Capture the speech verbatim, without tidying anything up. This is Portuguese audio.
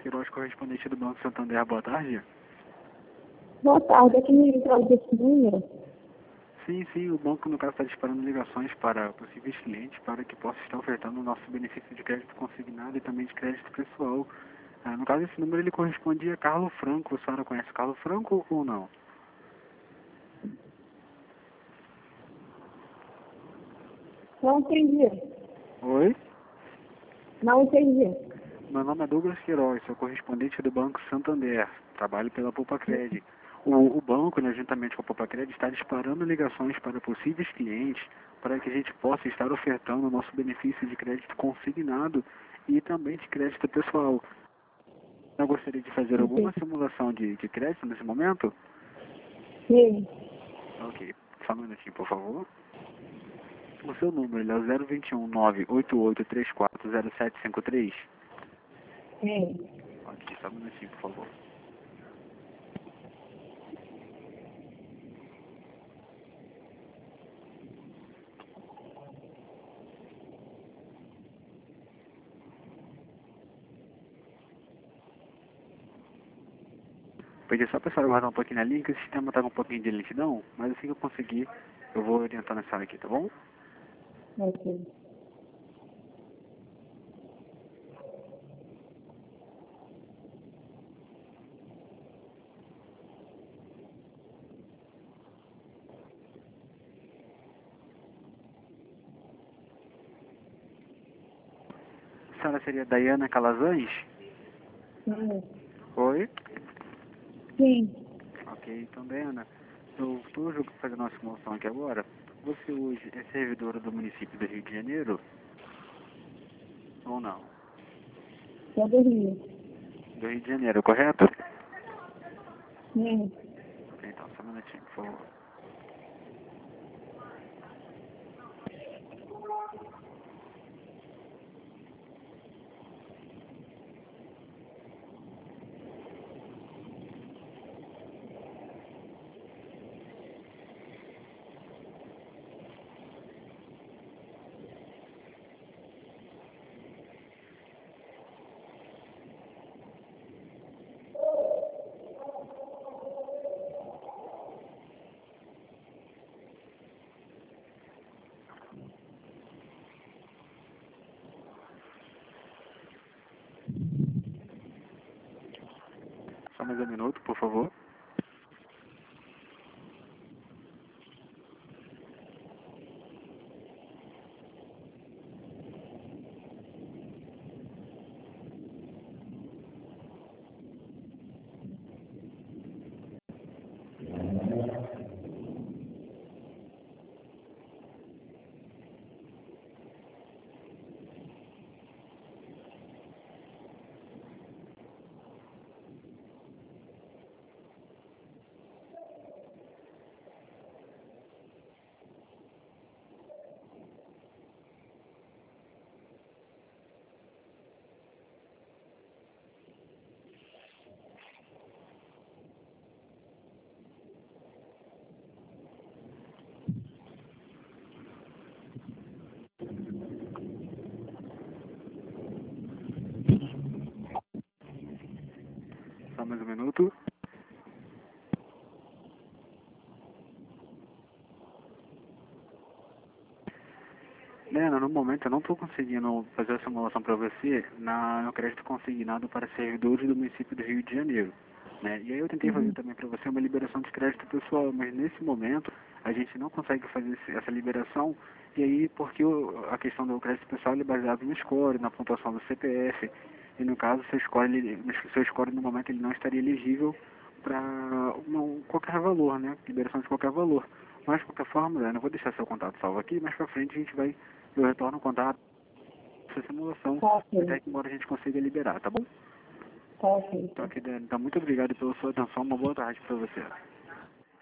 Queiroz, correspondente do Banco Santander. Boa tarde. Boa tarde, aqui me ligaram desse número. Sim, sim, o banco, no caso, está disparando ligações para possíveis clientes para que possa estar ofertando o nosso benefício de crédito consignado e também de crédito pessoal. Ah, no caso, esse número ele corresponde a Carlo Franco. A senhora conhece Carlo Franco ou não? Não entendi. Oi? Não entendi. Meu nome é Douglas Queiroz, sou correspondente do Banco Santander. Trabalho pela Poupa-Cred. O, o banco, né, juntamente com a Poupa-Cred, está disparando ligações para possíveis clientes para que a gente possa estar ofertando o nosso benefício de crédito consignado e também de crédito pessoal. Eu gostaria de fazer alguma Entendi. simulação de, de crédito nesse momento? Sim. Ok. Só um minutinho, por favor. O seu número ele é o zero dois um nove oito oito três quatro zero sete cinco três? Sim. Ok, só um minutinho, por favor. Pedir só para a senhora guardar um pouquinho na linha, que o sistema está com um pouquinho de lentidão, mas assim que eu conseguir, eu vou orientando a senhora aqui, tá bom? Ok. A senhora seria Daiana Calazans? Sim. Oi? Sim. Ok, então Daiana, eu estou fazendo uma simulação aqui agora. Você hoje é servidora do município do Rio de Janeiro? Ou não? Só dormir. Do Rio de Janeiro, correto? Sim. Ok, então, só um minutinho, por favor. Só mais um minuto, por favor. Só mais um minuto. Lena, no momento eu não estou conseguindo fazer a simulação para você na, no crédito consignado para servidores do município do Rio de Janeiro. Né? E aí eu tentei fazer Uhum. também para você uma liberação de crédito pessoal, mas nesse momento a gente não consegue fazer esse, essa liberação, e aí porque o, a questão do crédito pessoal ele é baseado no score, na pontuação do C P F, e no caso seu score, ele, seu score no momento ele não estaria elegível para qualquer valor, né? Liberação de qualquer valor. Mas de qualquer forma, Lena, eu vou deixar seu contato salvo aqui, mais para frente a gente vai eu retorno o contato essa simulação Tá ok. até que embora a gente consiga liberar, tá bom? Tá ok. Então, aqui, então muito obrigado pela sua atenção, uma boa tarde para você.